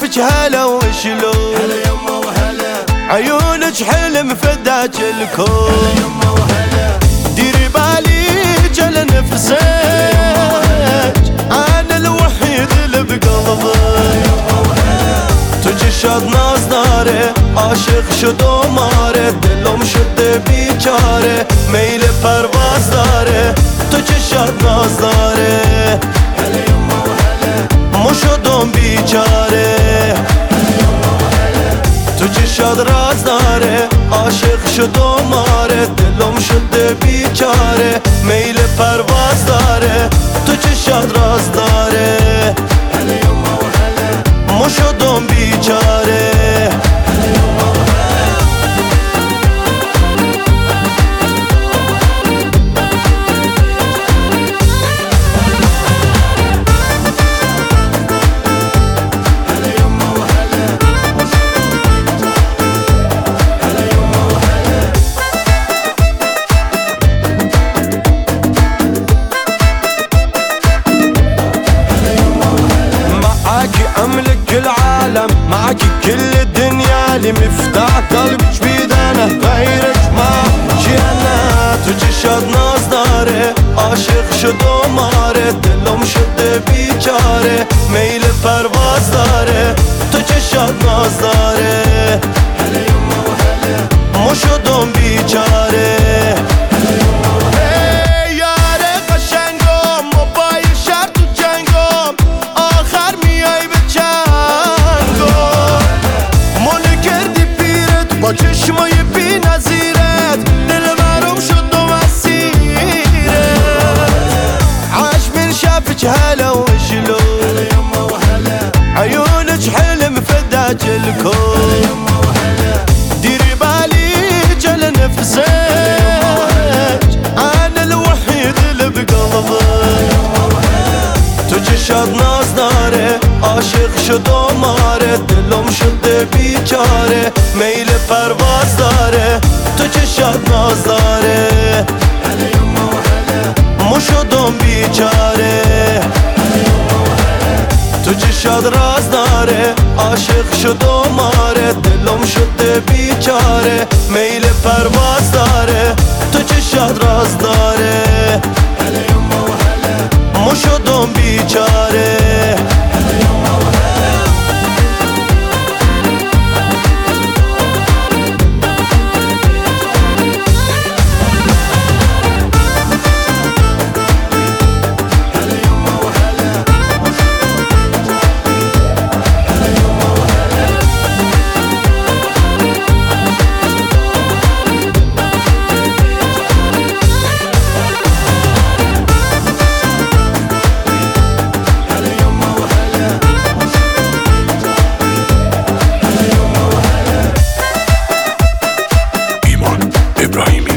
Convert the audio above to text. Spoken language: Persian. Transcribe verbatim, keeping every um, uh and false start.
شافك هلا وشلون، هلا يما وهلا، عيونك حلم فداك الكون، هلا يما وهلا، ديري باليك على نفسك، انا الوحيد اللي بقلبك، تجي ناس داره عاشق شد و ماره، دلم شده بیچاره میل پرواز داره، تو چه شاد ناز داره، هلا يما وهلا، مو شدم بیچاره، تو چه شاد راز داره عاشق شد و ماره، دلم شده بیچاره میل پرواز داره، تو چه شاد راز داره، هلا يما وهلا، مو شدم بیچاره. أملك العالم معك كل الدنيا، لي مفتاح قلبك بيدنا غيرك ما جينا، تجي شاد ناز داره عاشق شد و ماره، دلم شده بیچاره میل پرواز داره، تجي شاد ناز داره، هلا يما وهلا، مو شدم بیچاره. با چشمای بی نظیرت دل برم شد و مسیرت، عاش من شافك هلا وشلون، هلا يما وهلا، عيونك حلم فداك الكون، ديري باليك على نفسك، انا الوحيد اللي بقلبك، تجي شاد ناز داره عاشق شد و ماره، دلم شده بیچاره میل پرواز داره، تو چه شاد ناز داره، هلا يما وهلا، مو شدم بیچاره، تو چه شاد راز داره عاشق شد و ماره، دلم شده بیچاره میل پرواز داره، تو چه شاد راز داره، هلا يما وهلا، مو شدم بیچاره. İbrahimi